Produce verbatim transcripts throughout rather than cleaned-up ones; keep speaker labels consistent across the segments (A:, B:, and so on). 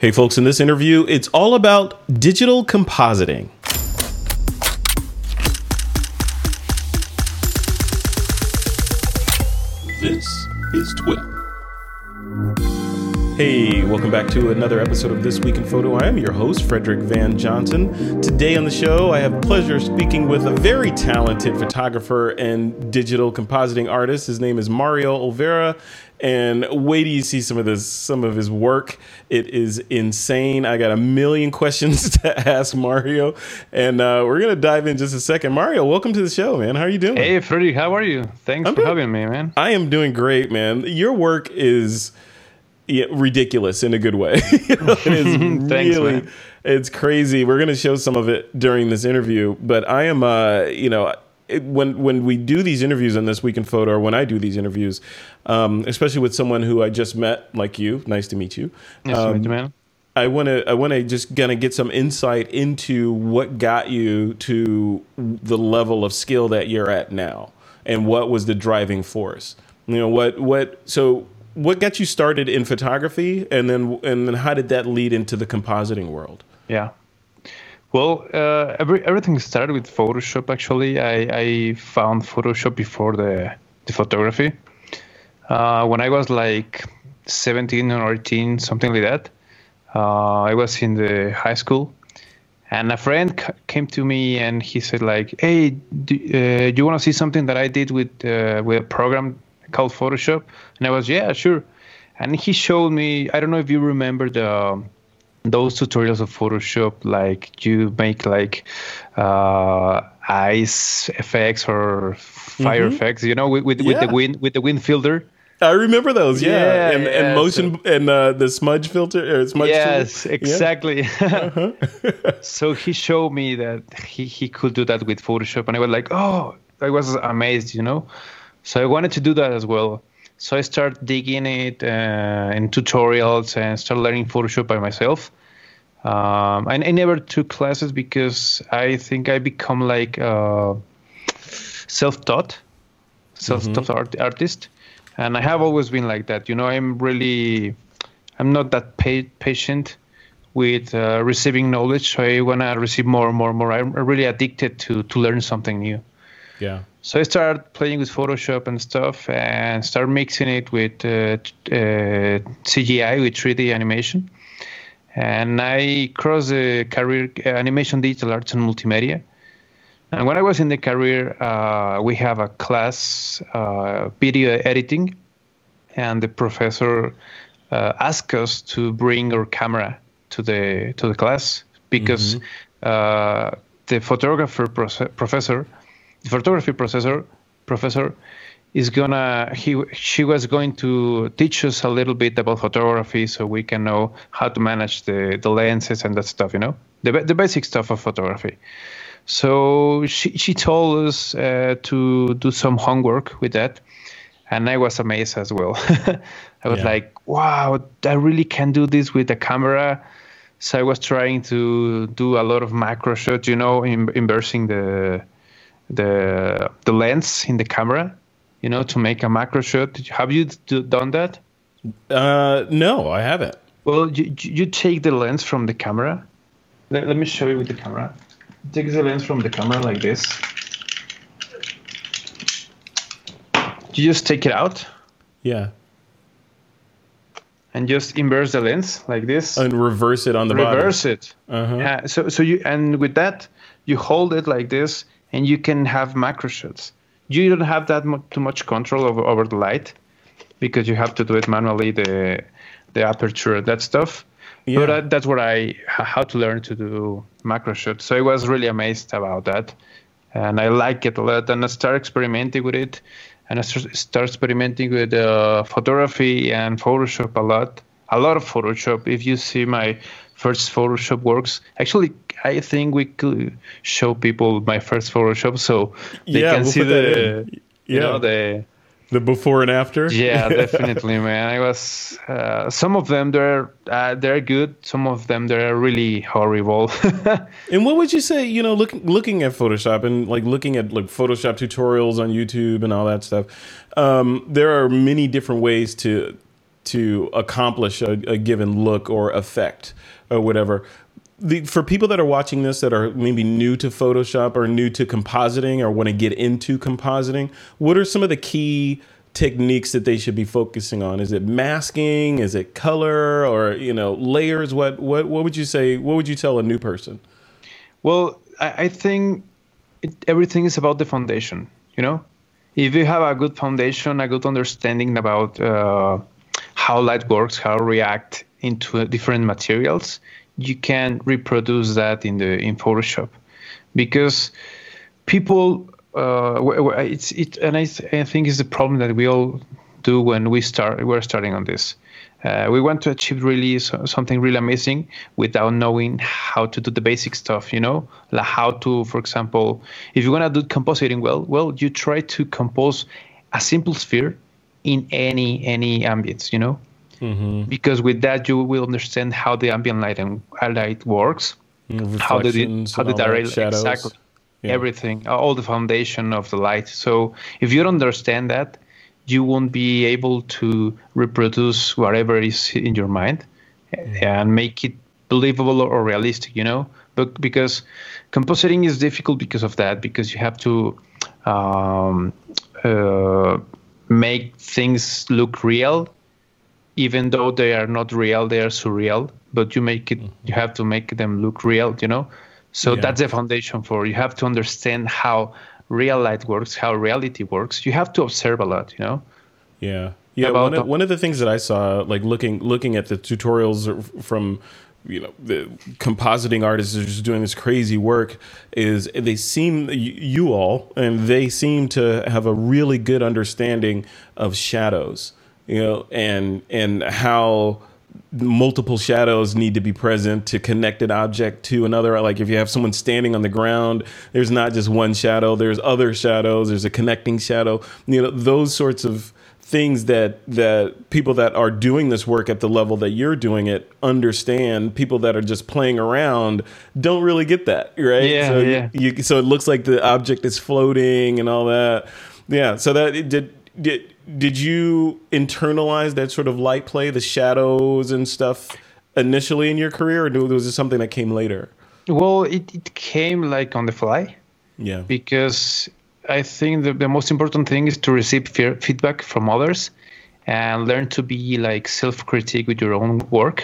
A: Hey folks, in this interview, it's all about digital compositing. This is T W I P. Hey, welcome back to another episode of This Week in Photo. I am your host, Frederick Van Johnson. Today on the show, I have pleasure speaking with a very talented photographer and digital compositing artist. His name is Mario Olvera. And wait till you see some of this, some of his work. It is insane. I got a million questions to ask Mario, and uh, we're gonna dive in just a second. Mario, welcome to the show, man. How are you doing?
B: Hey, Freddie, how are you? Thanks
A: I'm
B: for
A: good.
B: having me, man.
A: I am doing great, man. Your work is yeah, ridiculous in a good way. You know, it is
B: Thanks,
A: really,
B: man.
A: It's crazy. We're gonna show some of it during this interview, but I am, uh, you know. It, when when we do these interviews on This Week in Photo, or when I do these interviews, um, especially with someone who I just met, like you, nice to meet you.
B: Nice
A: um,
B: to meet you, man.
A: I want to I want to just kind of get some insight into what got you to the level of skill that you're at now, and what was the driving force. You know what what so what got you started in photography, and then and then how did that lead into the compositing world?
B: Yeah. Well, uh, every, everything started with Photoshop, actually. I, I found Photoshop before the, the photography. Uh, when I was like seventeen or eighteen, something like that, uh, I was in the high school. And a friend c- came to me and he said like, hey, do, uh, do you want to see something that I did with, uh, with a program called Photoshop? And I was, yeah, sure. And he showed me, I don't know if you remember the... those tutorials of Photoshop, like you make like uh, ice effects or fire
A: Mm-hmm.
B: effects, you know, with with, with
A: Yeah.
B: the wind with the wind filter.
A: I remember those, yeah,
B: Yeah,
A: and,
B: yeah,
A: and motion
B: so-
A: and uh, the smudge filter or smudge
B: Yes,
A: tool. Yeah.
B: exactly.
A: Uh-huh.
B: So he showed me that he, he could do that with Photoshop, and I was like, oh, I was amazed, you know. So I wanted to do that as well. So I started digging it uh, in tutorials and started learning Photoshop by myself. Um, and I never took classes because I think I become like a self-taught, self-taught art- artist. And I have always been like that. You know, I'm really, I'm not that pa- patient with uh, receiving knowledge. So I want to receive more and more and more. I'm really addicted to to learn something new.
A: Yeah.
B: So I started playing with Photoshop and stuff and started mixing it with uh, t- uh, C G I, with three D animation. And I crossed a career uh, animation, digital arts, and multimedia. And when I was in the career, uh, we have a class, uh, video editing, and the professor uh, asked us to bring our camera to the to the class because uh, the photographer proce- professor. The photography professor professor is gonna he she was going to teach us a little bit about photography so we can know how to manage the, the lenses and that stuff, you know, the the basic stuff of photography. So she she told us uh, to do some homework with that, and I was amazed as well. I was
A: Yeah.
B: like, wow, I really can do this with the camera. So I was trying to do a lot of macro shots, you know, in, inversing the the the lens in the camera, you know, to make a macro shot. Have you do, done that?
A: Uh, no, I haven't.
B: Well, you, you take the lens from the camera. Let, let me show you with the camera. Take the lens from the camera like this. You just take it out
A: Yeah.
B: and just inverse the lens like this.
A: And reverse it on the bottom.
B: Reverse it.
A: Uh-huh.
B: Yeah, so so you and with that you hold it like this, and you can have macro shots. You don't have that mu- too much control over, over the light because you have to do it manually, the the aperture, that stuff.
A: Yeah.
B: But that, that's what I h- how to learn to do macro shots. So I was really amazed about that, and I like it a lot. And I start experimenting with it, and I start start experimenting with uh, photography and Photoshop a lot. A lot of Photoshop. If you see my first Photoshop works, actually, I think we could show people my first Photoshop so they
A: Yeah,
B: can
A: we'll
B: see
A: put that
B: the,
A: in.
B: you
A: Yeah.
B: know, the.
A: The before and after.
B: Yeah, definitely, man. I was. Uh, some of them they're uh, they're good. Some of them they're really horrible.
A: And what would you say, you know, looking looking at Photoshop and like looking at like Photoshop tutorials on YouTube and all that stuff, um, there are many different ways to to accomplish a, a given look or effect or whatever. The, for people that are watching this that are maybe new to Photoshop or new to compositing or want to get into compositing, what are some of the key techniques that they should be focusing on? Is it masking? Is it color? Or, you know, layers? What what what would you say? What would you tell a new person?
B: Well, I, I think it, everything is about the foundation. You know, if you have a good foundation, a good understanding about uh, how light works, how it react into different materials, you can reproduce that in the in Photoshop, because people uh, it's it and I, th- I think it's the problem that we all do when we start we're starting on this. Uh, we want to achieve really so, something really amazing without knowing how to do the basic stuff, you know, like how to, for example, if you want to do compositing well, well, you try to compose a simple sphere in any any ambience, you know. Mm-hmm. Because with that you will understand how the ambient light and light works,
A: mm,
B: how the how the direct
A: shadows.
B: Exactly
A: yeah.
B: everything, all the foundation of the light. So if you don't understand that, you won't be able to reproduce whatever is in your mind mm-hmm. and make it believable or realistic, you know. But because compositing is difficult because of that, because you have to um, uh, make things look real. Even though they are not real, they are surreal, but you make it, you have to make them look real, you know? So yeah. that's the foundation for, you have to understand how real light works, how reality works. You have to observe a lot, you know?
A: Yeah. Yeah. One of, one of the things that I saw, like looking, looking at the tutorials from, you know, the compositing artists are just doing this crazy work, is they seem, you all, and they seem to have a really good understanding of shadows. You know, and and how multiple shadows need to be present to connect an object to another. Like if you have someone standing on the ground, there's not just one shadow, there's other shadows, there's a connecting shadow. You know, those sorts of things that that people that are doing this work at the level that you're doing it understand. People that are just playing around don't really get that, right?
B: Yeah,
A: so
B: yeah.
A: You, you, so it looks like the object is floating and all that. Yeah. So that it did did. Did you internalize that sort of light play, the shadows and stuff initially in your career, or was it something that came later?
B: Well, it, it came like on the fly.
A: Yeah.
B: Because I think the, the most important thing is to receive fear, feedback from others and learn to be like self-critic with your own work.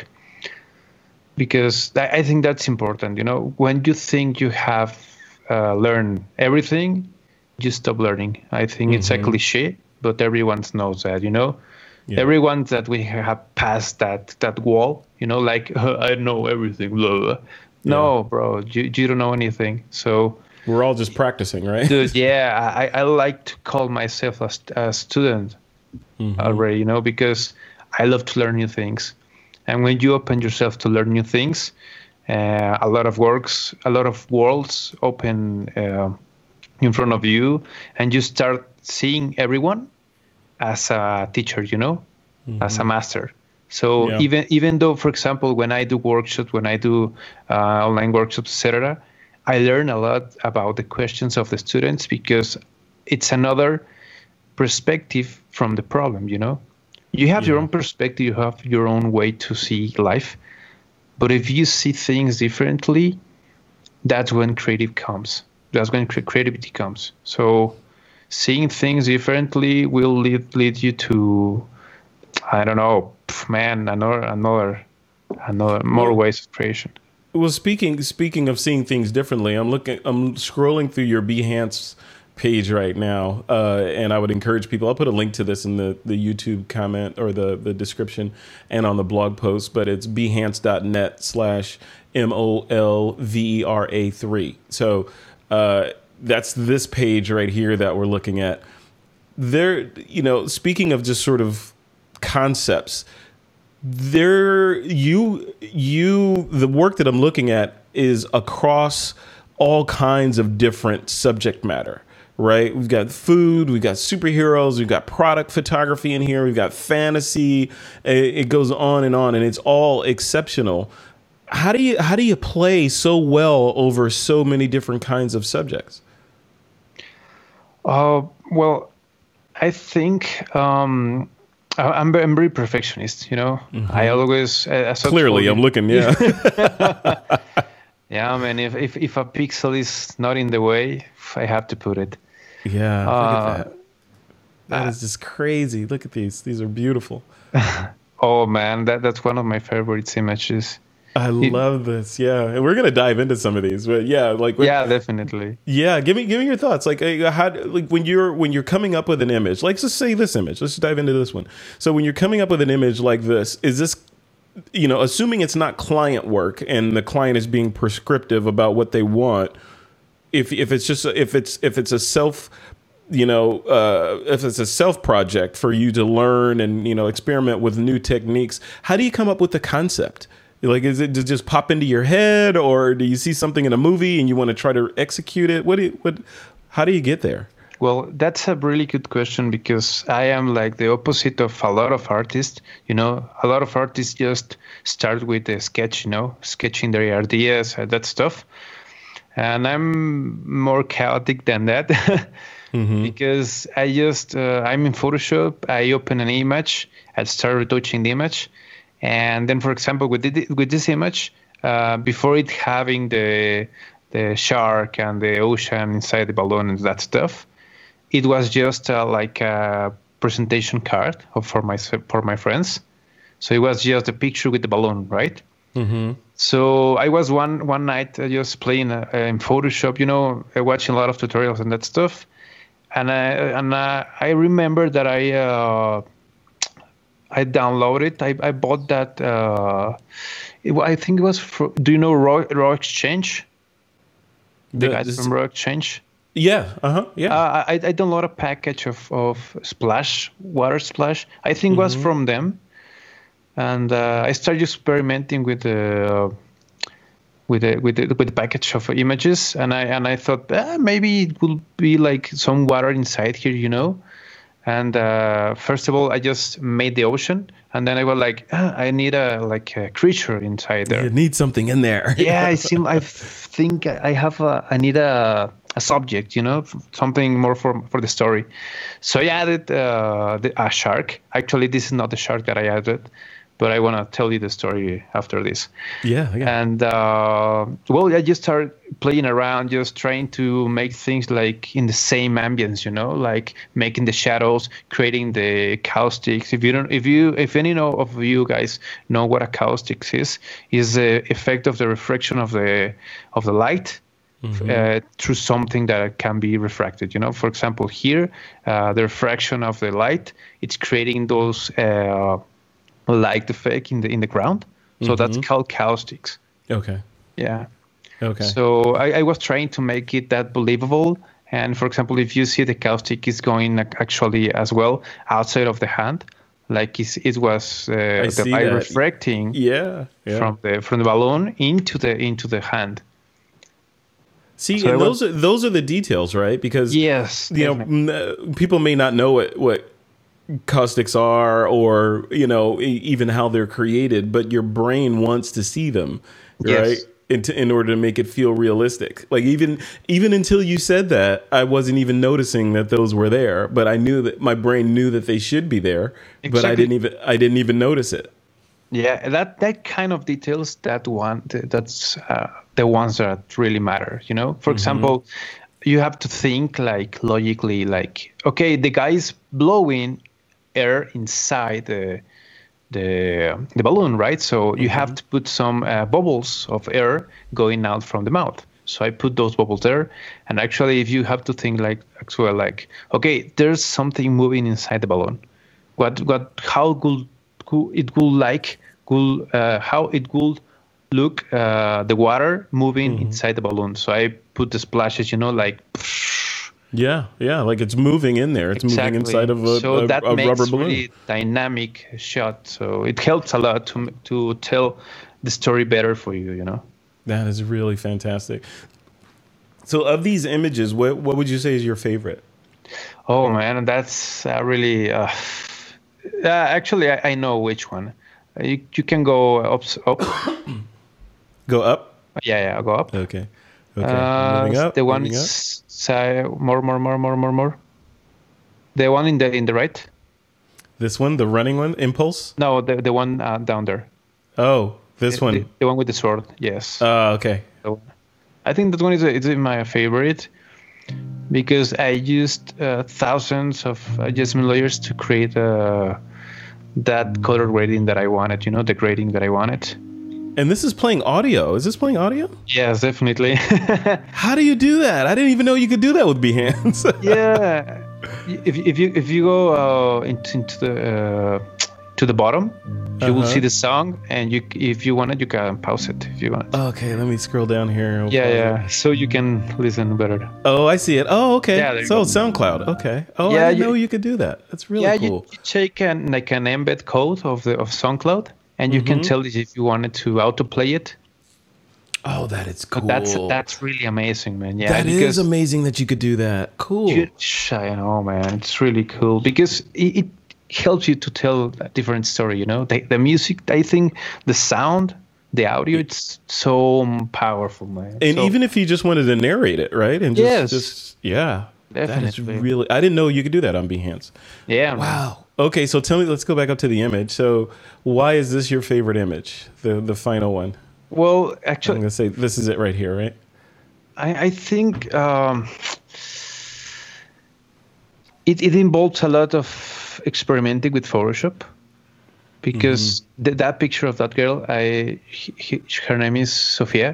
B: Because I, I think that's important. You know, when you think you have uh, learned everything, you stop learning. I think mm-hmm. it's a cliche. But everyone knows that, you know, yeah. everyone that we have passed that that wall, you know, like uh, I know everything. Blah, blah. No, yeah. bro, you, you don't know anything. So
A: we're all just practicing, right?
B: Dude, yeah, I, I like to call myself a, a student mm-hmm. already, you know, because I love to learn new things. And when you open yourself to learn new things, uh, a lot of works, a lot of worlds open uh, in front of you, and you start seeing everyone as a teacher, you know, mm-hmm. as a master. So yeah. even even though, for example, when I do workshops, when I do uh, online workshops, et cetera, I learn a lot about the questions of the students because it's another perspective from the problem, you know. You have yeah. your own perspective, you have your own way to see life. But if you see things differently, that's when creative comes. That's when cre- creativity comes. So seeing things differently will lead lead you to, I don't know, man, another another another more ways of creation.
A: Well, speaking speaking of seeing things differently, I'm looking, I'm scrolling through your Behance page right now, uh, and I would encourage people. I'll put a link to this in the, the YouTube comment or the, the description and on the blog post. But it's behance.net slash M O L V E R A three. So uh, that's this page right here that we're looking at. There, you know, speaking of just sort of concepts, there you you the work that I'm looking at is across all kinds of different subject matter. Right? We've got food, we've got superheroes, we've got product photography in here, we've got fantasy. It goes on and on, and it's all exceptional. How do you how do you play so well over so many different kinds of subjects?
B: Uh, well, I think um, I'm I'm very perfectionist, you know. Mm-hmm. I always uh,
A: clearly I'm looking, yeah.
B: Yeah, I mean, if, if if a pixel is not in the way, I have to put it.
A: Yeah, uh, look at that. That uh, is just crazy. Look at these; these are beautiful.
B: Oh man, that that's one of my favorite images.
A: I it, love this. Yeah, and we're gonna dive into some of these, but yeah, like
B: yeah, definitely.
A: Yeah, give me give me your thoughts. Like, how like when you're when you're coming up with an image. Like, let's say this image. Let's dive into this one. So when you're coming up with an image like this, is this, you know, assuming it's not client work and the client is being prescriptive about what they want. If if it's just if it's if it's a self, you know, uh, if it's a self project for you to learn and, you know, experiment with new techniques, how do you come up with the concept? Like, is it just pop into your head, or do you see something in a movie and you want to try to execute it? What do you, what? How do you get there?
B: Well, that's a really good question, because I am like the opposite of a lot of artists. You know, a lot of artists just start with a sketch, you know, sketching their ideas and that stuff. And I'm more chaotic than that. Mm-hmm. Because I just, uh, I'm in Photoshop, I open an image, I start retouching the image. And then, for example, with the, with this image, uh, before it having the the shark and the ocean inside the balloon and that stuff, it was just uh, like a presentation card for my for my friends. So it was just a picture with the balloon, right? Mm-hmm. So I was one one night uh, just playing uh, in Photoshop, you know, uh, watching a lot of tutorials and that stuff, and I and uh, I remember that I. Uh, I downloaded. I, I bought that. Uh, it, I think it was. For, do you know Raw, Raw Exchange? The, the guys from Raw Exchange.
A: Yeah. Uh huh. Yeah.
B: Uh, I I downloaded a package of, of Splash, Water Splash. I think mm-hmm. was from them, and uh, I started experimenting with the with the with the, with the package of images, and I and I thought ah, maybe it will be like some water inside here, you know. And uh, first of all, I just made the ocean, and then I was like, ah, I need a like a creature inside there.
A: You need something in there.
B: Yeah, I seem. I think I have. A, I need a a subject, you know, something more for for the story. So I added uh, the, a shark. Actually, this is not the shark that I added, but I want to tell you the story after this.
A: Yeah. yeah.
B: And uh, well, I just started playing around, just trying to make things like in the same ambience, you know, like making the shadows, creating the caustics. If you don't, if you, if any know of you guys know what a caustic is, is the effect of the refraction of the of the light. Mm-hmm. Uh, through something that can be refracted, you know. For example, here, uh, the refraction of the light, it's creating those. Uh, light effect in the in the ground, so mm-hmm. that's called caustics.
A: Okay.
B: Yeah.
A: Okay.
B: So I, I was trying to make it that believable, and for example, if you see the caustic is going actually as well outside of the hand, like it's, it was uh, the light refracting
A: yeah, yeah.
B: from the from the balloon into the into the hand.
A: See, so and those was, are those are the details, right? Because
B: yes,
A: you definitely. know, people may not know what what. caustics are, or you know, even how they're created, but your brain wants to see them, right?
B: Yes.
A: In, to, in order to make it feel realistic. Like even even until you said that, I wasn't even noticing that those were there, but I knew that my brain knew that they should be there, exactly. But I didn't even I didn't even notice it.
B: Yeah, that that kind of details, that one that's uh, the ones that really matter. You know, for mm-hmm. example, you have to think like logically, like okay, the guy's blowing air inside the the the balloon, right? So you mm-hmm. have to put some uh, bubbles of air going out from the mouth. So I put those bubbles there, and actually, if you have to think like actually like okay, there's something moving inside the balloon. What what how could, could it could like could uh, how it could look uh, the water moving mm-hmm. inside the balloon. So I put the splashes, you know, like.
A: Yeah, yeah, like it's moving in there. It's
B: exactly.
A: moving inside of a,
B: so
A: a,
B: that
A: a
B: makes
A: rubber balloon.
B: Really dynamic shot. So it helps a lot to to tell the story better for you, you know.
A: That is really fantastic. So of these images, what what would you say is your favorite?
B: Oh man, that's uh, really. Uh, uh, actually, I, I know which one. Uh, you you can go up. up.
A: Go up.
B: Yeah, yeah, I'll go up.
A: Okay. Okay.
B: Uh,
A: moving up.
B: The one
A: moving up.
B: Say more, more, more, more, more, more. The one in the in the right.
A: This one, the running one, Impulse?
B: No, the the one uh, down there.
A: Oh, this
B: the,
A: one.
B: The, the one with the sword. Yes.
A: Oh, uh, okay.
B: So, I think that one is a, is my favorite because I used uh, thousands of adjustment layers to create uh, that color grading that I wanted. You know, the grading that I wanted.
A: And this is playing audio. Is this playing audio?
B: Yes, definitely.
A: How do you do that? I didn't even know you could do that with Behance.
B: Yeah. If if you if you go uh, into, into the uh, to the bottom, you uh-huh. will see the song, and you if you want it, you can pause it if you want.
A: Okay, let me scroll down here.
B: We'll yeah, yeah. It. So you can listen better.
A: Oh, I see it. Oh, okay. Yeah, so SoundCloud. Okay. Oh, yeah, I didn't you, know you could do that. That's really
B: yeah,
A: cool.
B: Yeah, you, you take an like an embed code of the of SoundCloud, and you mm-hmm. can tell it if you wanted to autoplay it.
A: Oh, that is cool.
B: But that's that's really amazing, man. Yeah,
A: that is amazing that you could do that. Cool.
B: You, I know, man. It's really cool because it, it helps you to tell a different story. You know, the, the music. I think the sound, the audio, it's so powerful, man.
A: And
B: so,
A: even if you just wanted to narrate it, right? And just,
B: yes,
A: just yeah,
B: definitely.
A: That is really. I didn't know you could do that on Behance.
B: Yeah.
A: Wow. Man. Okay, so tell me. Let's go back up to the image. So, why is this your favorite image? The the final one.
B: Well, actually,
A: I'm gonna say this is it right here, right?
B: I, I think um, it it involves a lot of experimenting with Photoshop because mm-hmm. th- that picture of that girl, I he, her name is Sofia,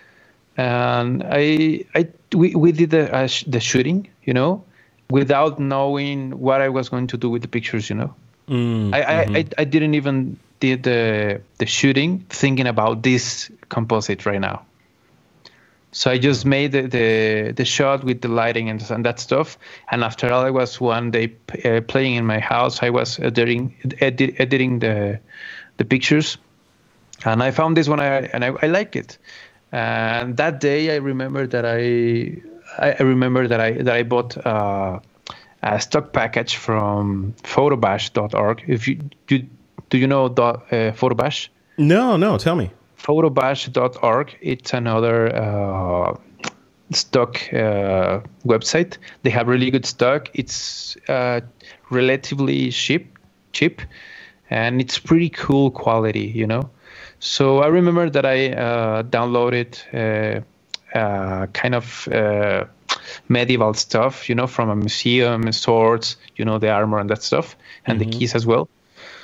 B: and I I we we did the uh, sh- the shooting, you know, without knowing what I was going to do with the pictures, you know. Mm-hmm. I, I, I I didn't even. Did the the shooting thinking about this composite right now. So I just made the the, the shot with the lighting and, and that stuff. And after all, I was one day uh, playing in my house. I was editing edit, editing the the pictures, and I found this one I, and I, I liked it. And that day, I remember that I I remember that I that I bought uh, a stock package from photobash dot org. If you you Do you know dot, uh, Photobash?
A: No, no. Tell me.
B: photobash dot org. It's another uh, stock uh, website. They have really good stock. It's uh, relatively cheap, cheap, and it's pretty cool quality, you know. So I remember that I uh, downloaded uh, uh, kind of uh, medieval stuff, you know, from a museum, swords, you know, the armor and that stuff, and mm-hmm. the keys as well.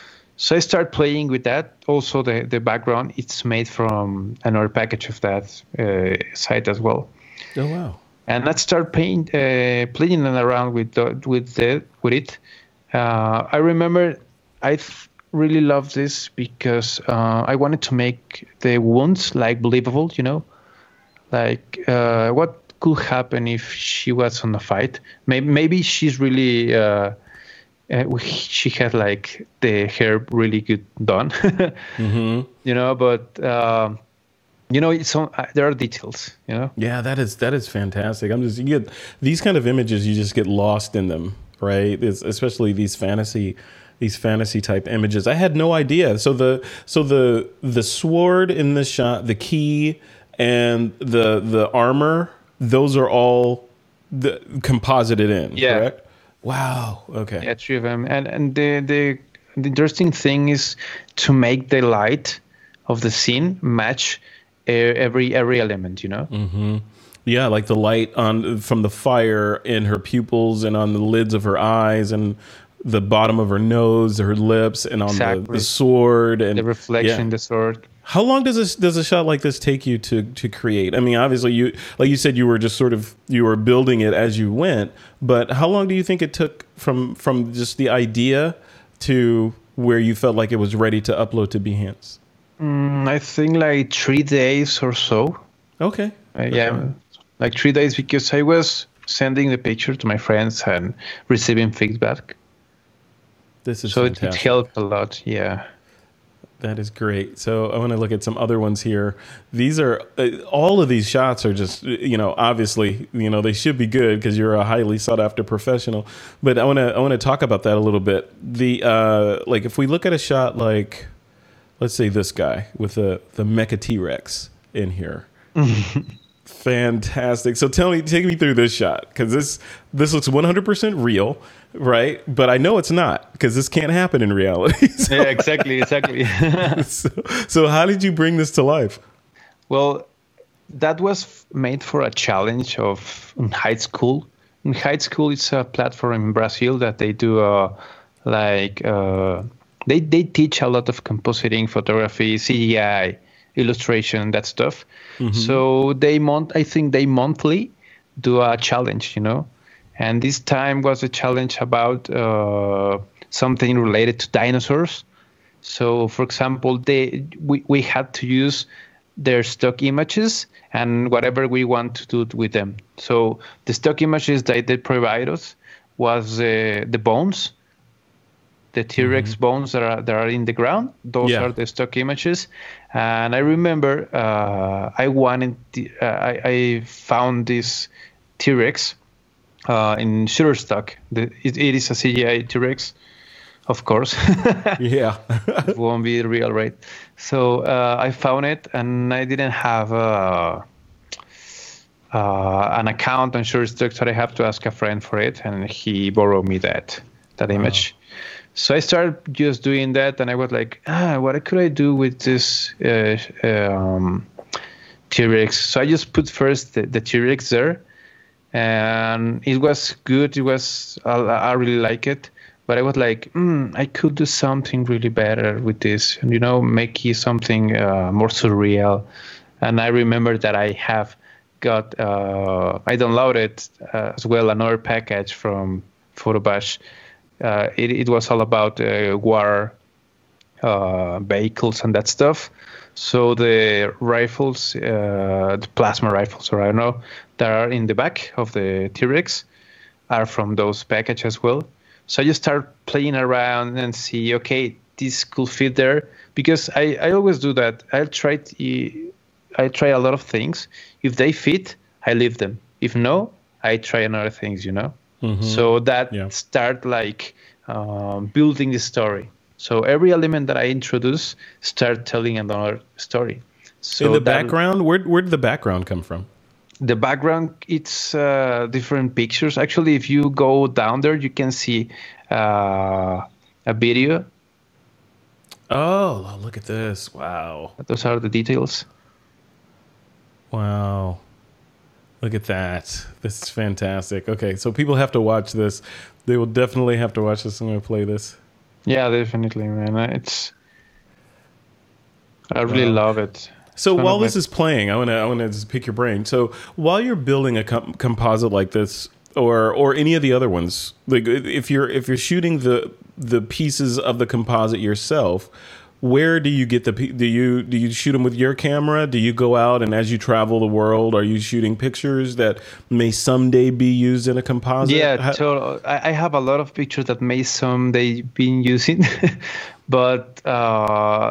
B: So I start playing with that. Also, the, the background, it's made from another package of that uh, site as well.
A: Oh, wow.
B: And I start playing, uh, playing around with the, with the, with it. Uh, I remember I th- really loved this because uh, I wanted to make the wounds like believable, you know? Like uh, what could happen if she was on a fight? Maybe, maybe she's really... Uh, Uh, she had like the hair really good done, mm-hmm. you know. But uh, you know, it's some, uh, there are details, you know.
A: Yeah, that is that is fantastic. I'm just you get these kind of images, you just get lost in them, right? It's, especially these fantasy, these fantasy type images. I had no idea. So the so the the sword in this shot, the key, and the the armor, those are all the composited in.
B: Yeah.
A: Correct? Wow. Okay.
B: Yeah, three of them. And and the, the the interesting thing is to make the light of the scene match every every element, you know.
A: Mm-hmm. Yeah, like the light on from the fire in her pupils and on the lids of her eyes and the bottom of her nose, her lips, and on exactly. the, the sword and
B: the reflection
A: yeah.
B: in the sword.
A: How long does this does a shot like this take you to to create? I mean, obviously, you like you said, you were just sort of you were building it as you went. But how long do you think it took from from just the idea to where you felt like it was ready to upload to Behance?
B: Mm, I think like three days or so.
A: Okay.
B: Uh, yeah, okay. Like three days because I was sending the picture to my friends and receiving feedback.
A: This is
B: so
A: fantastic.
B: it, it helped a lot. Yeah.
A: That is great. So I want to look at some other ones here. These are uh, all of these shots are just, you know, obviously, you know, they should be good because you're a highly sought after professional. But I want to I want to talk about that a little bit. The uh, like if we look at a shot like, let's say this guy with the the Mecha T-Rex in here. Fantastic. So tell me, take me through this shot, because this this looks one hundred percent real, right? But I know it's not, because this can't happen in reality. So,
B: yeah, exactly, exactly.
A: so, so how did you bring this to life?
B: Well, that was made for a challenge of in high school. In high school, it's a platform in Brazil that they do uh, like uh, they they teach a lot of compositing, photography, C G I, illustration, that stuff. Mm-hmm. So they month I think they monthly do a challenge, you know. And this time was a challenge about uh, something related to dinosaurs. So, for example, they we, we had to use their stock images and whatever we want to do with them. So the stock images that they provide us was uh, the bones, the T-Rex mm-hmm. bones that are that are in the ground. Those yeah. are the stock images. And I remember uh, I wanted the, uh, I, I found this T-Rex uh, in Shutterstock. The, it, it is a C G I T-Rex, of course.
A: yeah,
B: it won't be real, right? So uh, I found it, and I didn't have a, uh, an account on Shutterstock, so I have to ask a friend for it, and he borrowed me that that wow. image. So I started just doing that, and I was like, ah, what could I do with this uh, um, T-Rex? So I just put first the, the T-Rex there, and it was good. It was I, I really like it, but I was like, mm, I could do something really better with this, and you know, make it something uh, more surreal. And I remember that I have got uh, I downloaded uh, as well another package from Photobash. Uh, it, it was all about uh, war uh, vehicles and that stuff. So the rifles, uh, the plasma rifles, or I don't know, that are in the back of the T-Rex are from those packages as well. So I just start playing around and see, okay, this could fit there. Because I, I always do that. I'll try to, I try a lot of things. If they fit, I leave them. If no, I try another things, you know? Mm-hmm. So that yeah. start like um, building the story. So every element that I introduce start telling another story. So
A: in the background, where where did the background come from?
B: The background, it's uh, different pictures. Actually, if you go down there, you can see uh, a video.
A: Oh, look at this! Wow,
B: those are the details.
A: Wow. Look at that. This is fantastic. Okay, so people have to watch this. They will definitely have to watch this. I'm going to play this.
B: Yeah, definitely, man. It's I really wow. love it.
A: So it's while this my... is playing, I want to I want to just pick your brain. So while you're building a com- composite like this, or or any of the other ones, like if you're if you're shooting the the pieces of the composite yourself, where do you get the do you do you shoot them with your camera? Do you go out and as you travel the world, are you shooting pictures that may someday be used in a composite?
B: Yeah, How- so I have a lot of pictures that may someday be using, but uh,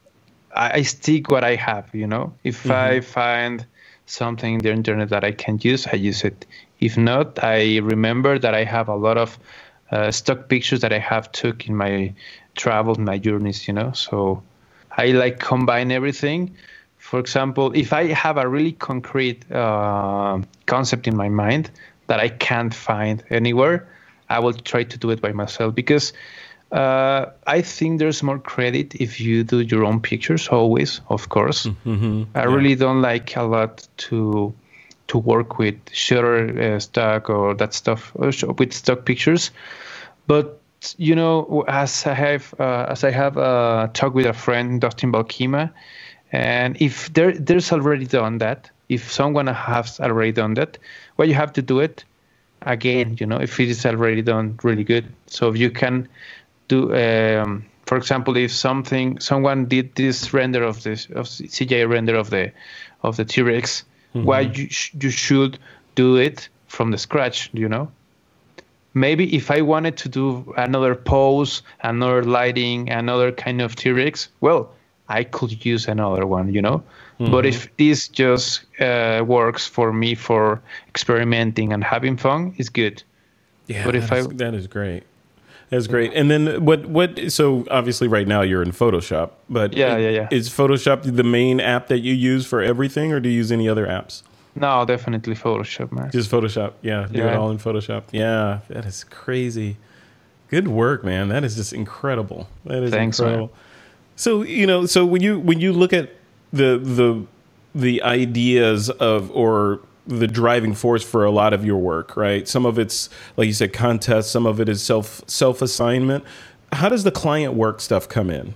B: I, I stick what I have. You know, if mm-hmm. I find something in the internet that I can use, I use it. If not, I remember that I have a lot of uh, stock pictures that I have took in my traveled my journeys, you know, so I like combine everything. For example, if I have a really concrete uh, concept in my mind that I can't find anywhere, I will try to do it by myself, because uh, I think there's more credit if you do your own pictures always, of course. Mm-hmm. I yeah. really don't like a lot to to work with Shutter uh, stock or that stuff, or with stock pictures, but you know, as I have uh, as I have uh, talked with a friend, Dustin Balkima, and if there there's already done that, if someone has already done that, well, you have to do it again. You know, if it is already done really good. So if you can do, um, for example, if something someone did this render of this of C G I render of the of the T-Rex, mm-hmm. well, you sh- you should do it from the scratch. You know. Maybe if I wanted to do another pose, another lighting, another kind of T-Rex, well, I could use another one, you know. Mm-hmm. But if this just uh, works for me for experimenting and having fun, it's good.
A: Yeah, but if that, is, I, that is great. That's great. And then what? What? So obviously, right now you're in Photoshop, but
B: yeah,
A: it,
B: yeah, yeah.
A: Is Photoshop the main app that you use for everything, or do you use any other apps?
B: No, definitely Photoshop, man.
A: Just Photoshop. Yeah, do
B: Yeah.
A: it all in Photoshop. Yeah, that is crazy. Good work, man. That is just incredible. That is
B: Thanks,
A: incredible.
B: man.
A: So, you know, so when you when you look at the the the ideas of or the driving force for a lot of your work, right? Some of it's, like you said, contests, some of it is self self assignment. How does the client work stuff come in?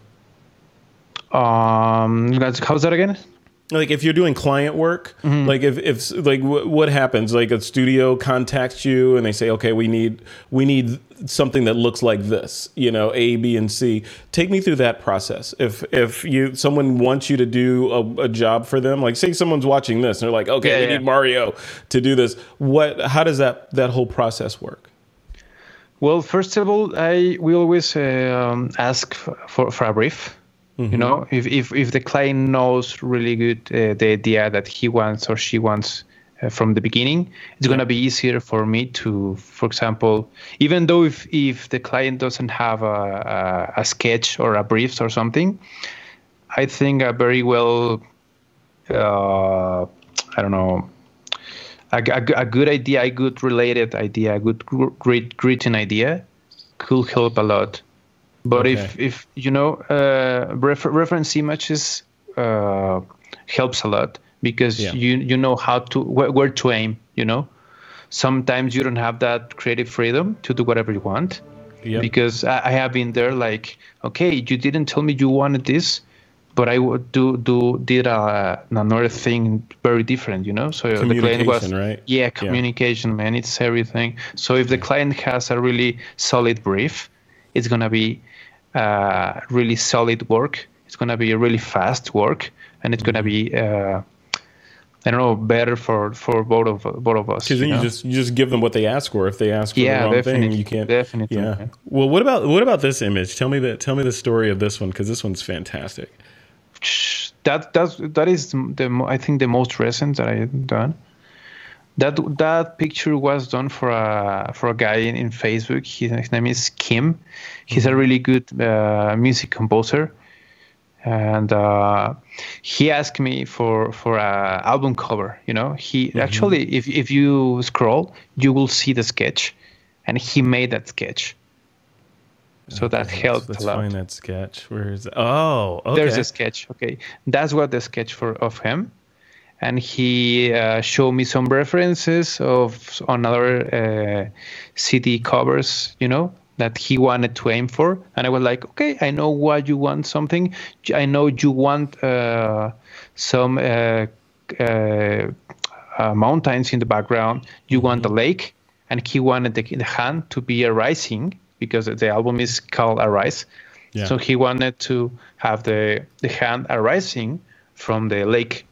B: Um, that's- how's that again?
A: Like if you're doing client work,
B: Mm-hmm.
A: like if, if like w- what happens? Like a studio contacts you and they say, okay, we need we need something that looks like this, you know, A, B, and C. Take me through that process. If if you someone wants you to do a, a job for them, like say someone's watching this and they're like, okay,
B: Yeah,
A: we
B: yeah.
A: need Mario to do this. What? How does that that whole process work?
B: Well, first of all, I we always um, ask for, for, for a brief. You know, if, if, if the client knows really good uh, the idea that he wants or she wants uh, from the beginning, it's going to be easier for me to, for example, even though if, if the client doesn't have a, a, a sketch or a brief or something, I think a very well, uh, I don't know, a, a, a good idea, a good related idea, a good gr- great written idea could help a lot. But
A: Okay.
B: if, if you know, uh, refer- reference images uh, helps a lot because
A: Yeah.
B: you you know how to where, where to aim. You know, sometimes you don't have that creative freedom to do whatever you want.
A: Yep.
B: Because I, I have been there, like, okay, you didn't tell me you wanted this, but I would do do did a, another thing very different. You know, so the client was
A: Communication, right?
B: yeah, communication, man, it's everything. So if the client has a really solid brief, it's gonna be uh, really solid work. It's gonna be a really fast work, and it's gonna be uh, I don't know, better for, for both of both of us.
A: Because then you,
B: know?
A: just you just give them what they ask for. If they ask for
B: Yeah,
A: the wrong thing,
B: definitely,
A: you can't.
B: definitely,
A: Yeah.
B: man.
A: Well, what about what about this image? Tell me the tell me the story of this one because this one's fantastic.
B: That that's that is the mo- I think the most recent that I've done. That that picture was done for a for a guy in, in Facebook. His, his name is Kim. He's a really good uh, music composer, and uh, he asked me for for a album cover. You know, he actually, if if you scroll, you will see the sketch, and he made that sketch. So that
A: Okay,
B: helped
A: let's
B: a lot.
A: find that sketch. Where is it? Oh, okay.
B: There's a sketch. Okay, that's what the sketch for of him, and he uh, showed me some references of another uh, C D covers, you know, that he wanted to aim for, and I was like, okay, I know why you want something. I know you want uh, some uh, uh, uh, mountains in the background. You want a lake, and he wanted the, the hand to be a rising because the album is called Arise.
A: Yeah.
B: So he wanted to have the, the hand arising from the lake.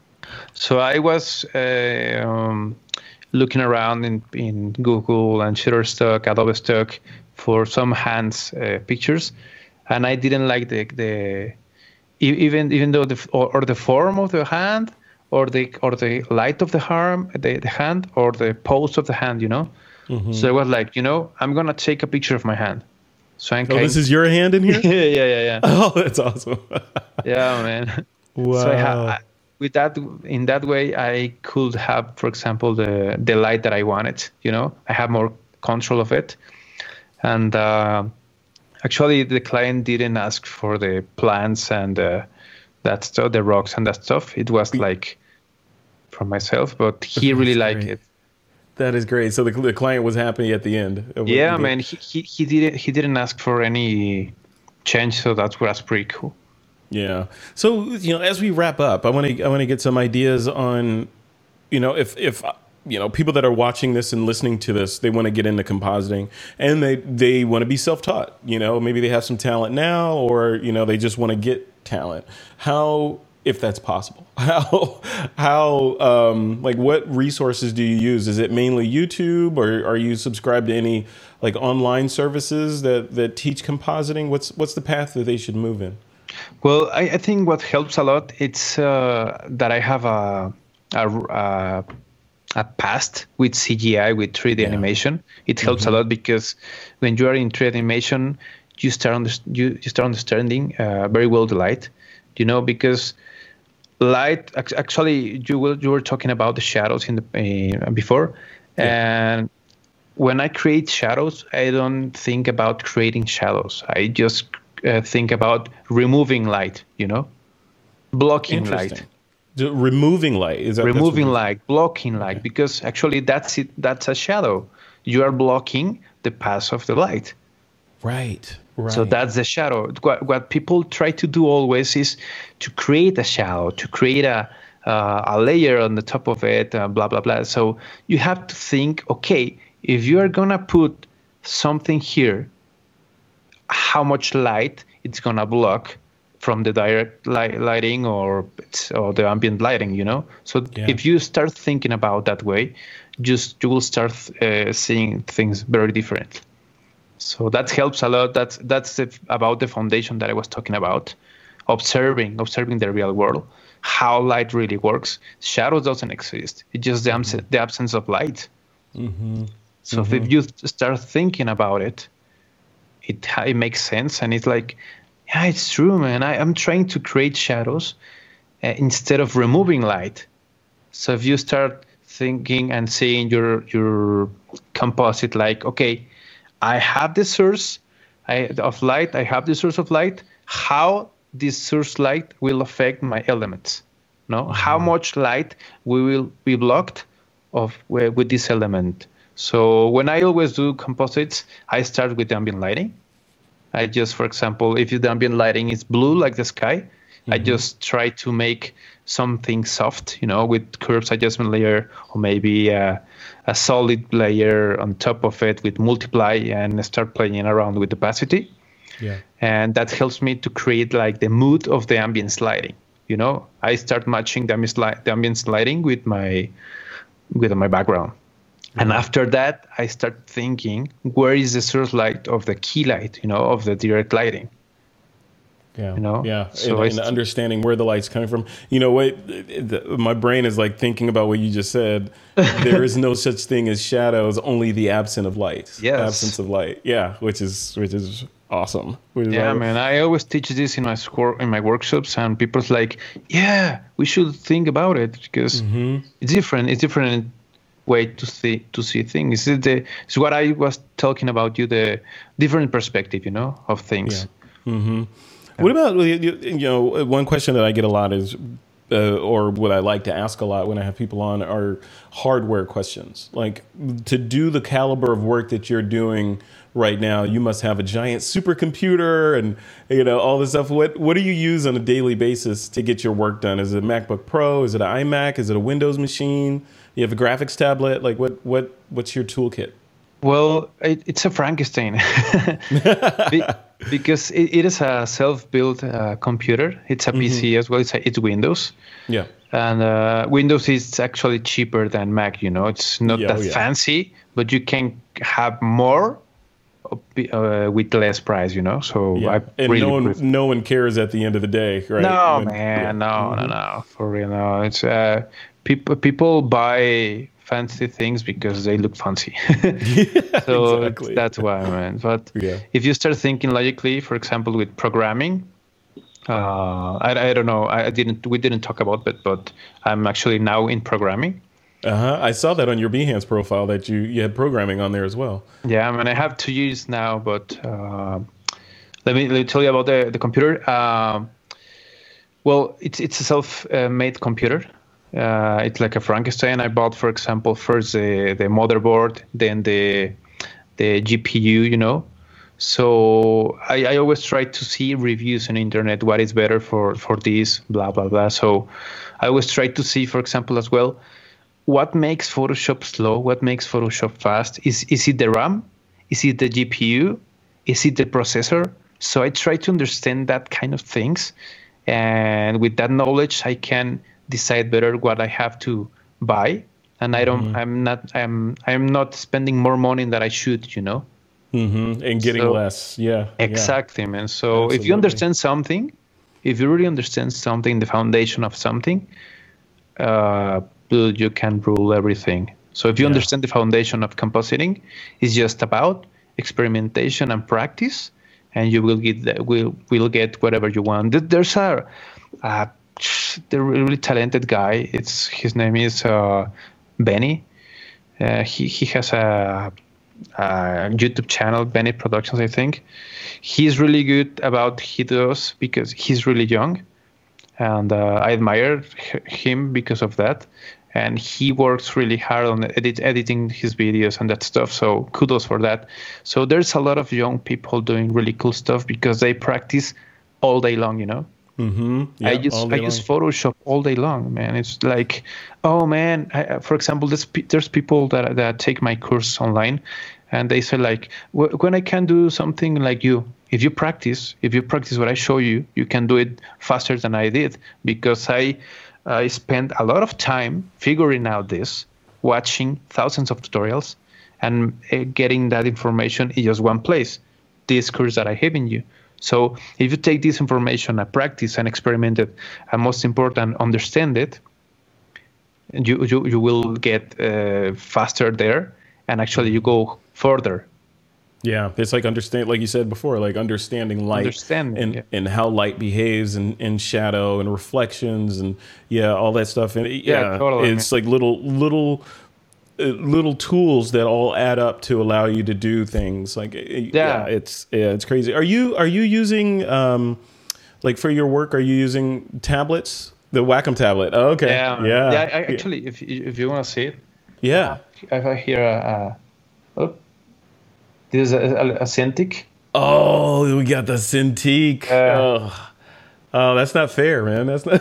B: So I was uh, um, looking around in, in Google and Shutterstock, Adobe Stock for some hands uh, pictures, and I didn't like the the e- even even though the or, or the form of the hand or the or the light of the arm, the, the hand or the pose of the hand, you know. So I was like, you know, I'm gonna take a picture of my hand. So I
A: Oh,
B: came,
A: this is your hand in here?
B: yeah, yeah, yeah, yeah.
A: Oh, that's awesome.
B: Yeah, man.
A: Wow.
B: So I ha- with that, in that way, I could have, for example, the the light that I wanted. You know, I have more control of it. And uh, actually, the client didn't ask for the plants and uh, that stuff, the rocks and that stuff. It was like from myself, but he really
A: That's
B: liked
A: great.
B: it.
A: That is great. So the, the client was happy at the end. of what
B: Yeah,
A: you did.
B: man. He, he he didn't he didn't ask for any change, so that was pretty cool.
A: Yeah. So, you know, as we wrap up, I want to I want to get some ideas on, you know, if if you know, people that are watching this and listening to this, they want to get into compositing and they they want to be self-taught, you know, maybe they have some talent now or, you know, they just want to get talent. How, if that's possible, how how um like what resources do you use? Is it mainly YouTube or are you subscribed to any like online services that that teach compositing? What's what's the path that they should move in?
B: Well, I, I think what helps a lot it's uh, that I have a a, a a past with C G I, with three D
A: Yeah.
B: animation. It helps a lot because when you are in three D animation, you start under, you, you start understanding uh, very well the light, you know, because light. Actually, you will you were talking about the shadows in the uh, before, yeah. and when I create shadows, I don't think about creating shadows. I just uh, think about removing light. You know, blocking light.
A: Removing light is that
B: removing light, blocking light, okay. Because actually that's it. That's a shadow. You are blocking the path of the light.
A: Right. Right.
B: So that's the shadow. What, what people try to do always is to create a shadow, to create a uh, a layer on the top of it, uh, blah blah blah. So you have to think, okay, if you are gonna put something here, how much light it's gonna block from the direct light, lighting or or the ambient lighting, you know. So yeah. If you start thinking about that way, just you will start uh, seeing things very different. So that helps a lot. That's that's the, about the foundation that I was talking about, observing observing the real world, how light really works. Shadow doesn't exist. It's just the, mm-hmm. the absence of light.
A: Mm-hmm.
B: So
A: mm-hmm.
B: if you start thinking about it, it it makes sense, and it's like, yeah, it's true, man. I, I'm trying to create shadows uh, instead of removing light. So if you start thinking and seeing your your composite like, okay, I have the source I, of light, I have the source of light, how this source light will affect my elements. No, mm-hmm. How much light we will be blocked of with this element. So when I always do composites, I start with ambient lighting. I just, for example, if the ambient lighting is blue like the sky, mm-hmm. I just try to make something soft, you know, with curves adjustment layer, or maybe uh, a solid layer on top of it with multiply, and start playing around with opacity.
A: Yeah.
B: And that helps me to create like the mood of the ambient lighting. You know, I start matching the ambient, li- the ambient lighting with my with my background. Mm-hmm. And after that, I start thinking, where is the source light of the key light, you know, of the direct lighting?
A: Yeah,
B: you know?
A: yeah,
B: so
A: and, and understanding where the light's coming from. You know what? The, my brain is like thinking about what you just said. There is no such thing as shadows, only the absence of light.
B: Yes.
A: Absence of light. Yeah, which is which is awesome. Which is
B: yeah,
A: awesome.
B: man. I always teach this in my score in my workshops, and people's like, yeah, we should think about it because
A: mm-hmm.
B: it's different. It's different way to see to see things. It's, the, it's what I was talking about. You the different perspective, you know, of things.
A: Yeah. Mm-hmm. What about, you know, one question that I get a lot is, uh, or what I like to ask a lot when I have people on, are hardware questions. Like, to do the caliber of work that you're doing right now, you must have a giant supercomputer and, you know, all this stuff. What what do you use on a daily basis to get your work done? Is it a MacBook Pro? Is it an iMac? Is it a Windows machine? You have a graphics tablet? Like, what what what's your toolkit?
B: Well, it, it's a Frankenstein. Be, because it, it is a self-built uh, computer. It's a mm-hmm. P C as well. It's, a, it's Windows.
A: Yeah.
B: And uh, Windows is actually cheaper than Mac, you know. It's not yeah, that yeah. fancy, but you can have more uh, with less price, you know. So
A: yeah.
B: I
A: and
B: really
A: no one,
B: prefer.
A: no one cares at the end of the day, right?
B: No,
A: when,
B: man,
A: yeah.
B: no,
A: mm-hmm.
B: no, no. For real, no. It's uh, people people buy fancy things because they look fancy.
A: yeah,
B: so
A: exactly.
B: That's why, man. But
A: yeah.
B: if you start thinking logically, for example, with programming, uh, I, I don't know, I didn't, we didn't talk about it, but I'm actually now in programming.
A: Uh-huh. I saw that on your Behance profile that you, you had programming on there as well.
B: Yeah, I mean, I have two years now, but uh, let me let me tell you about the the computer. Uh, well, it's it's a self-made computer. Uh, it's like a Frankenstein. I bought, for example, first the, the motherboard, then the the G P U, you know. So I, I always try to see reviews on internet, what is better for, for this, blah, blah, blah. So I always try to see, for example, as well, what makes Photoshop slow, what makes Photoshop fast. Is, is it the RAM? Is it the G P U? Is it the processor? So I try to understand that kind of things. And with that knowledge, I can decide better what I have to buy, and I don't. Mm-hmm. I'm not. I'm. I'm not spending more money than I should. You know.
A: Mm-hmm. And getting so, less. Yeah.
B: Exactly,
A: yeah.
B: man. So
A: Absolutely.
B: if you understand something, if you really understand something, the foundation of something, uh, you can rule everything. So if you yeah. understand the foundation of compositing, it's just about experimentation and practice, and you will get. Will will get whatever you want. There's a. a the really talented guy. It's his name is uh, Benny. Uh, he he has a, a YouTube channel, Benny Productions, I think. He's really good about what he does because he's really young, and uh, I admire him because of that. And he works really hard on edit, editing his videos and that stuff. So kudos for that. So there's a lot of young people doing really cool stuff because they practice all day long, you know.
A: Mm-hmm. Yeah,
B: I use I
A: long.
B: use Photoshop all day long, man. It's like, oh man. I, for example, there's there's people that that take my course online, and they say like, when I can do something like you, if you practice, if you practice what I show you, you can do it faster than I did because I. I spent a lot of time figuring out this, watching thousands of tutorials, and uh, getting that information in just one place, this course that I have in you. So if you take this information and practice and experiment it, and most important, understand it, you you, you will get uh, faster there, and actually you go further.
A: Yeah, it's like understand, like you said before, like understanding light
B: Understanding,
A: and
B: yeah.
A: and how light behaves and in shadow and reflections and yeah, all that stuff. And yeah,
B: Yeah, totally,
A: it's like little little uh, little tools that all add up to allow you to do things. Like yeah, yeah it's yeah, it's crazy. Are you are you using um like for your work? Are you using tablets? The Wacom tablet. Oh, okay.
B: Yeah,
A: yeah.
B: yeah I, actually, if if you want to see it,
A: yeah,
B: I have here a. a oh. This is a, a, a Cintiq.
A: Oh, we got the Cintiq. Uh, oh. oh, that's not fair, man. That's not.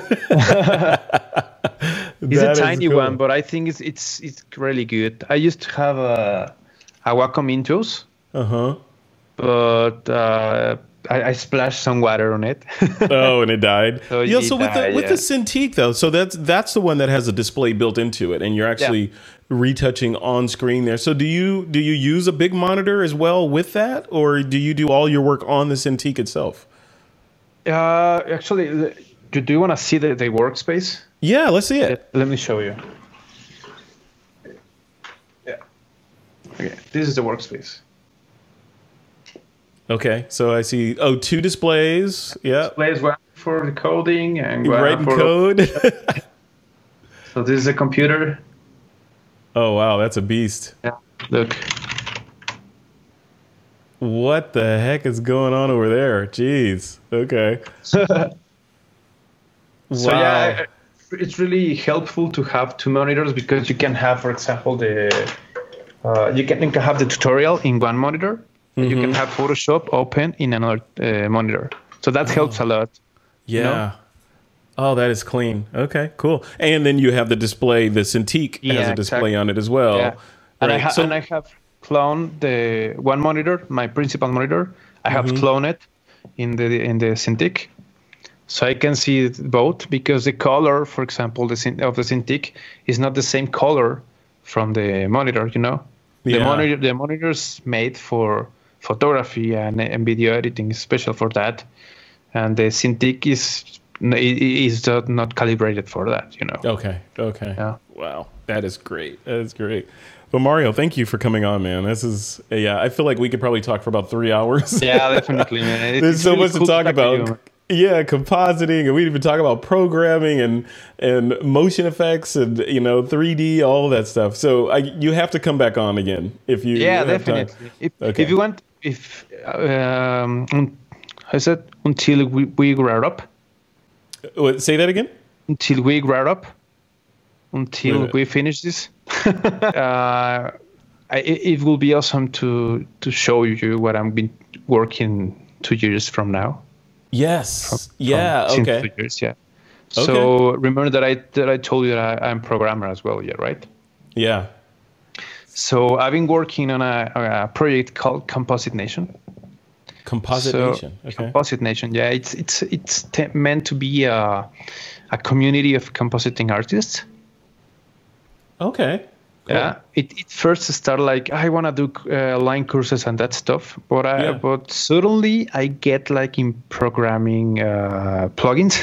B: It's a tiny cool. one, but I think it's it's it's really good. I used to have a a Wacom Intuos.
A: Uh huh.
B: But uh, I, I splashed some water on it.
A: Oh, and it died.
B: So
A: yeah. So with
B: died,
A: the with
B: yeah.
A: the Cintiq though, so that's that's the one that has a display built into it, and you're actually. Yeah. retouching on screen there. So do you do you use a big monitor as well with that, or do you do all your work on the Cintiq itself?
B: Uh, actually, do, do you want to see the, the workspace?
A: Yeah, let's see it.
B: Let me show you. Yeah. Okay, this is the workspace.
A: Okay, so I see. Oh, two displays. Yeah.
B: Displays one for the coding and
A: one writing
B: for
A: code.
B: So this is a computer.
A: Oh, wow, that's a beast.
B: Yeah, look.
A: What the heck is going on over there? Jeez. Okay. Wow.
B: So, yeah, it's really helpful to have two monitors because you can have, for example, the uh, you can have the tutorial in one monitor. Mm-hmm. And you can have Photoshop open in another uh, monitor. So that helps
A: oh.
B: a lot.
A: Yeah.
B: You know?
A: Oh, that is clean. Okay, cool. And then you have the display, the Cintiq
B: yeah,
A: has a display
B: exactly.
A: on it as well.
B: Yeah. And,
A: right.
B: I ha-
A: so,
B: and I have cloned the one monitor, my principal monitor. I have mm-hmm. cloned it in the in the Cintiq. So I can see both because the color, for example, the of the Cintiq is not the same color from the monitor, you know? The
A: yeah.
B: monitor the monitor's made for photography and, and video editing, special for that. And the Cintiq is is not calibrated for that, you know.
A: Okay. Okay.
B: Yeah.
A: Wow. That is great. That is great. Well, Mario, thank you for coming on, man. This is yeah. I feel like we could probably talk for about three hours.
B: Yeah, definitely, man. It's
A: There's so
B: really
A: much
B: cool
A: to talk
B: to
A: about.
B: you,
A: yeah, compositing, and we didn't even talk about programming and and motion effects and you know three D, all that stuff. So I, you have to come back on again if you.
B: Yeah,
A: have
B: definitely.
A: Time.
B: If,
A: okay.
B: if you want, if um, I said until we we grow up.
A: What, say that again.
B: Until we grow up. Until we finish this. uh, I, it will be awesome to to show you what I've been working two years from now.
A: Yes.
B: From,
A: yeah.
B: from,
A: okay.
B: Two years, yeah.
A: Okay.
B: So remember that I that I told you that I, I'm a programmer as well. Yeah. Right.
A: Yeah.
B: So I've been working on a, a project called Composite Nation.
A: Composite
B: so,
A: Nation. Okay.
B: Composite Nation. Yeah. It's it's it's te- meant to be a a community of compositing artists.
A: Okay. Cool.
B: Yeah, it, it first started like I want to do uh, line courses and that stuff, but I
A: yeah.
B: but suddenly I get like in programming uh, plugins,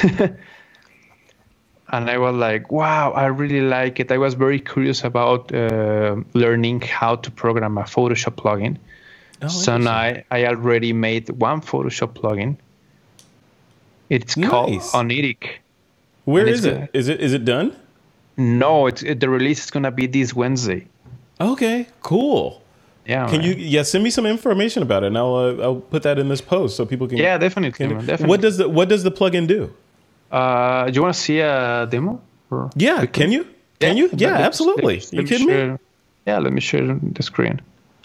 B: and I was like, wow, I really like it. I was very curious about uh, learning how to program a Photoshop plugin. Oh, so now I, I already made one Photoshop plugin. It's
A: nice.
B: called Onirik.
A: Where is it? Gonna, is it is it done?
B: No, it's it, the release is gonna be this Wednesday.
A: Okay, cool.
B: Yeah.
A: Can
B: man.
A: you yeah send me some information about it, and I'll uh, I'll put that in this post so people can.
B: Yeah, definitely.
A: Can,
B: man, definitely.
A: What does the what does the plugin do?
B: Uh, do you want to see a demo? Or
A: yeah. Quickly? Can you? Can yeah, you? Yeah, absolutely. Let, let you kidding
B: share,
A: me?
B: Yeah, let me share the screen.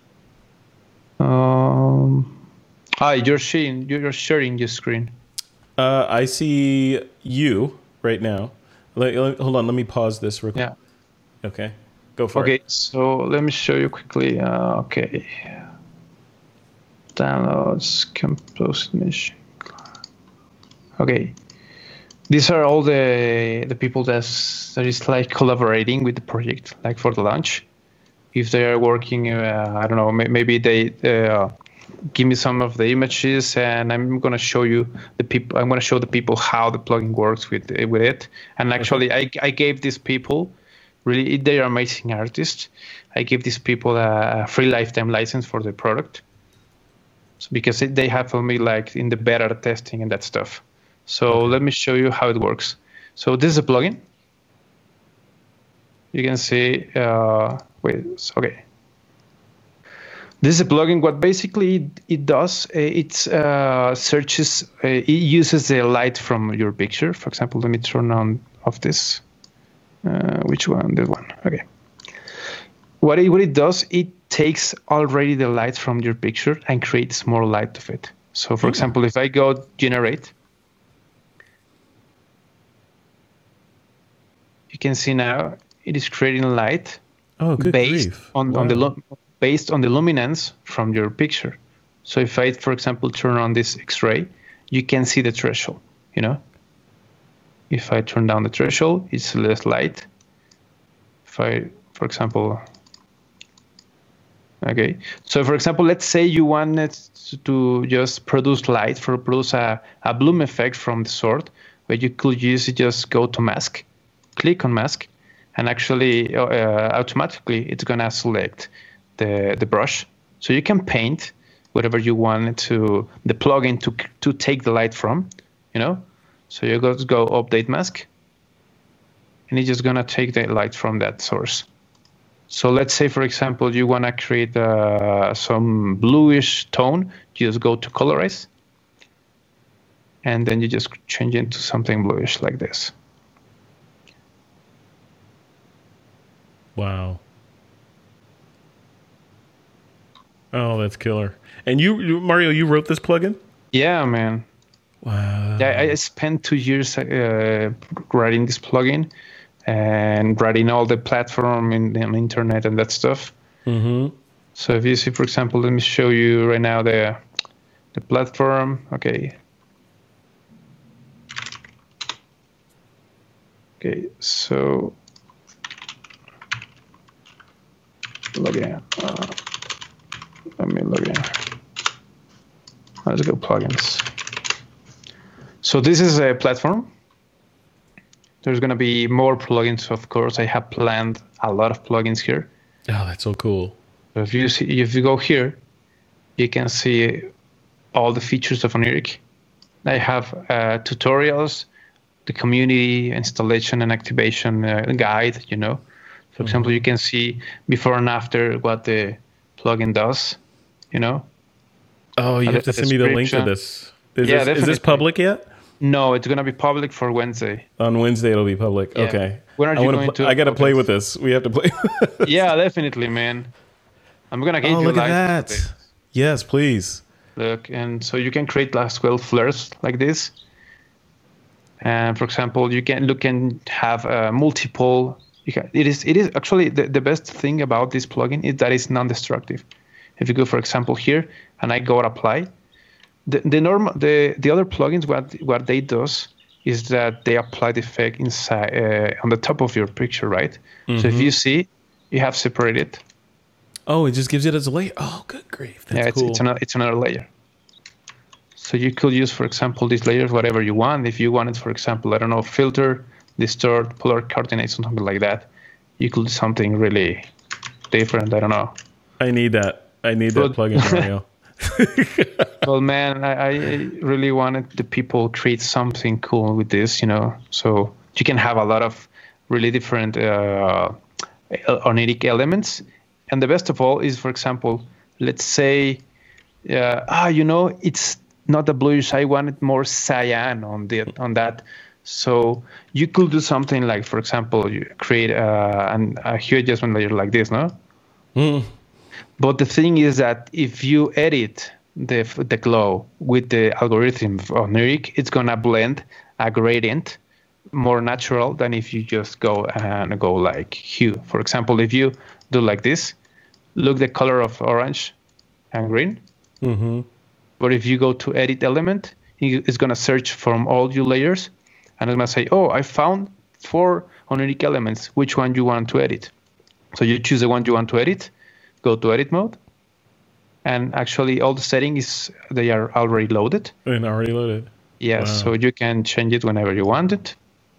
B: Um. Ah, you're sharing. You're sharing your screen.
A: Uh, I see you right now. Let, let, hold on. Let me pause this. Real quick.
B: Yeah.
A: Okay. Go for
B: okay,
A: it.
B: Okay. So let me show you quickly. Uh, okay. Downloads. Compose image. Okay. These are all the the people that's that is like collaborating with the project, like for the launch. If they are working, uh, I don't know, maybe they uh, give me some of the images, and I'm gonna show you the people. I'm gonna show the people how the plugin works with with it. And actually, I I gave these people, really, they are amazing artists. I give these people a free lifetime license for the product, so because they have for me like in the beta testing and that stuff. So okay. Let me show you how it works. So this is a plugin. You can see. Uh, wait. Okay. This is a plugin. What basically it does, it uh, searches, uh, it uses the light from your picture. For example, let me turn on off this. Uh, which one? This one. Okay. What it, what it does, it takes already the light from your picture and creates more light of it. So, for mm-hmm. example, if I go generate, you can see now it is creating light
A: oh, good
B: based
A: grief.
B: on,
A: wow.
B: on the based on the luminance from your picture. So if I, for example, turn on this X-ray, you can see the threshold, you know? If I turn down the threshold, it's less light. If I, for example, okay. So for example, let's say you wanted to just produce light, for produce a, a bloom effect from the sword, where you could use it, just go to mask, click on mask, and actually uh, automatically it's gonna select the the brush, so you can paint whatever you want to the plugin to to take the light from, you know. So you go to go update mask, and it's just gonna take the light from that source. So let's say, for example, you wanna create uh, some bluish tone. You just go to colorize, and then you just change it to something bluish like this.
A: Wow. Oh, that's killer. And you, you, Mario, you wrote this plugin?
B: Yeah, man.
A: Wow.
B: Yeah, I spent two years uh, writing this plugin and writing all the platform in the internet and that stuff.
A: Mm-hmm.
B: So if you see, for example, let me show you right now the the platform. Okay. Okay, so log in. Uh, let me log in. Let's go plugins. So this is a platform. There's going to be more plugins, of course. I have planned a lot of plugins here.
A: Oh, that's so cool.
B: So if you see, if you go here, you can see all the features of Oniric. I have uh, tutorials, the community installation and activation uh, guide, you know. For example, you can see before and after what the plugin does, you know.
A: Oh, you have to send me the link to this. Is,
B: yeah,
A: this, is this public yet?
B: No, it's going to be public for Wednesday.
A: On Wednesday, it'll be public. Yeah. Okay.
B: When are you
A: I
B: going
A: pl-
B: to?
A: I got to play with this. We have to play.
B: Yeah, definitely, man. I'm going to get
A: oh,
B: you
A: look
B: live.
A: at that. Yes, please.
B: Look, and so you can create last well flares like this. And for example, you can look and have uh, multiple. You can, it is it is actually the, the best thing about this plugin is that it's non-destructive. If you go, for example, here and I go apply, the the normal the the other plugins what what they does is that they apply the effect inside uh, on the top of your picture, right? Mm-hmm. So if you see, you have separated.
A: Oh, it just gives it as a layer. Oh, good grief! That's
B: yeah, it's,
A: cool.
B: it's another it's another layer. So you could use, for example, these layers whatever you want. If you wanted, for example, I don't know, filter, distort, polar coordinates, something like that, you could do something really different. I don't know.
A: I need that. I need but, that plugin, Mario.
B: Well, man, I, I really wanted the people create something cool with this, you know. So you can have a lot of really different uh, oniric elements. And the best of all is, for example, let's say, uh, ah, you know, it's not a bluish. I wanted more cyan on the on that. So you could do something like, for example, you create uh, an, a hue adjustment layer like this, no?
A: Mm.
B: But the thing is that if you edit the the glow with the algorithm of Oniric, it's gonna blend a gradient more natural than if you just go and go like hue. For example, if you do like this, look the color of orange and green.
A: Mm-hmm.
B: But if you go to edit element, it's gonna search from all your layers. And it's going to say, oh, I found four oniric elements. Which one you want to edit? So you choose the one you want to edit, go to edit mode. And actually all the settings, they are already loaded.
A: And already loaded.
B: Yes,
A: Wow.
B: so you can change it whenever you want it.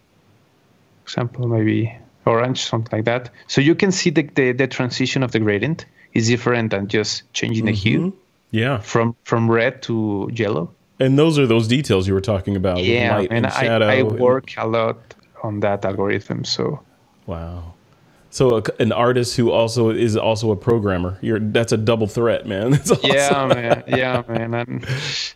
B: For example, maybe orange, something like that. So you can see the, the, the transition of the gradient is different than just changing the
A: Mm-hmm.
B: hue
A: Yeah.
B: from, from red to yellow.
A: And those are those details you were talking about. with
B: Yeah,
A: light
B: and
A: and
B: I,
A: shadow.
B: I
A: and-
B: work a lot on that algorithm, so...
A: Wow. So a, an artist who also is also a programmer. You're that's a double threat, man. That's awesome.
B: Yeah, man. Yeah, man. And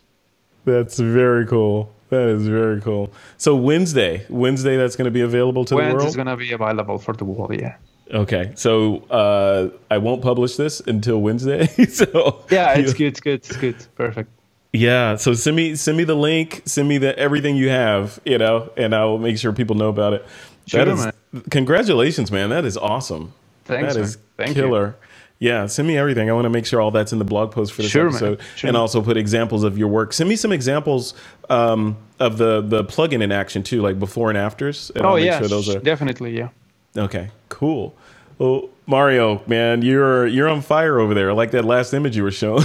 A: That's very cool. That is very cool. So Wednesday, Wednesday, that's going to be available to the
B: when
A: world.
B: it's gonna be available for the world? Yeah.
A: Okay, so uh, I won't publish this until Wednesday. so
B: Yeah, it's
A: you-
B: good. It's good. It's good. Perfect.
A: Yeah, so send me send me the link, send me the everything you have, you know, and I will make sure people know about it.
B: Sure,
A: that is,
B: man.
A: Congratulations, man. That is awesome.
B: Thanks,
A: That
B: man.
A: is
B: Thank
A: killer. Yeah, send me everything. I want to make sure all that's in the blog post for this
B: Sure, man.
A: episode,
B: Sure.
A: and also put examples of your work. Send me some examples um, of the the plugin in action too, like before and afters. And
B: Oh
A: I'll make
B: yeah,
A: sure those are
B: definitely. Yeah.
A: okay. Cool. Well, Mario, man, you're you're on fire over there. I like that last image you were showing.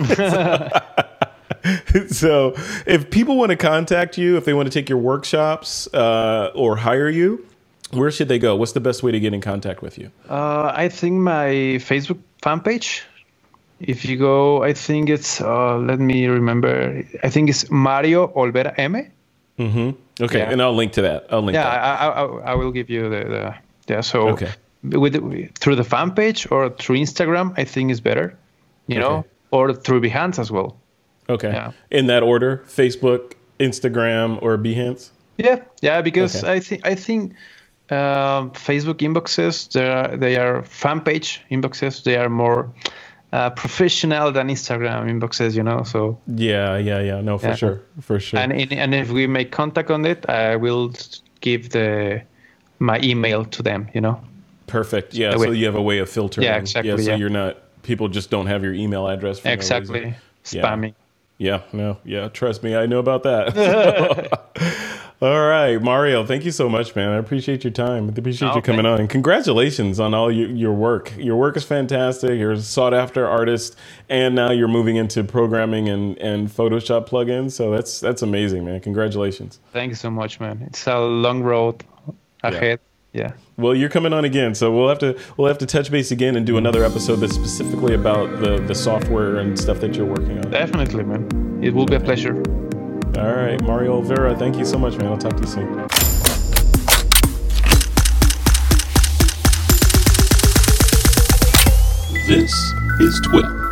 A: So, if people want to contact you, if they want to take your workshops uh, or hire you, where should they go? What's the best way to get in contact with you?
B: Uh, I think my Facebook fan page. If you go, I think it's. Uh, let me remember. I think it's Mario Olvera M.
A: Mm-hmm. Okay,
B: Yeah.
A: and I'll link to that. I'll link
B: Yeah,
A: that.
B: I, I, I, I will give you the, the yeah. So
A: Okay.
B: with the, through the fan page or through Instagram, I think is better. You know,
A: Okay.
B: or through Behance as well.
A: Okay.
B: Yeah.
A: In that order: Facebook, Instagram, or Behance.
B: Yeah, yeah, because
A: Okay.
B: I think I think um, Facebook inboxes they are they are fan page inboxes. They are more uh, professional than Instagram inboxes, you know. So
A: Yeah, yeah, yeah. No, for
B: Yeah.
A: sure, for sure.
B: and in, and if we make contact on it, I will give the my email to them, you know.
A: Perfect. Yeah.
B: That way-
A: So you have a way of filtering.
B: Yeah, exactly,
A: Yeah. So
B: yeah.
A: you're not. People just don't have your email address. For no
B: Exactly,
A: reason. Yeah.
B: spamming.
A: Yeah, no, yeah, trust me, I know about that. All right, Mario, thank you so much, man. I appreciate your time. I appreciate
B: Oh,
A: you coming
B: thank
A: on. And congratulations on all your, your work. Your work is fantastic. You're a sought after artist, and now you're moving into programming and, and Photoshop plugins. So that's that's amazing, man. Congratulations.
B: Thank you so much, man. It's a long road ahead. Yeah.
A: Well, you're coming on again, so we'll have to we'll have to touch base again and do another episode that's specifically about the, the software and stuff that you're working on.
B: Definitely, man. It will be a pleasure.
A: All right, Mario Olvera, thank you so much, man. I'll talk to you soon.
C: This is Twip.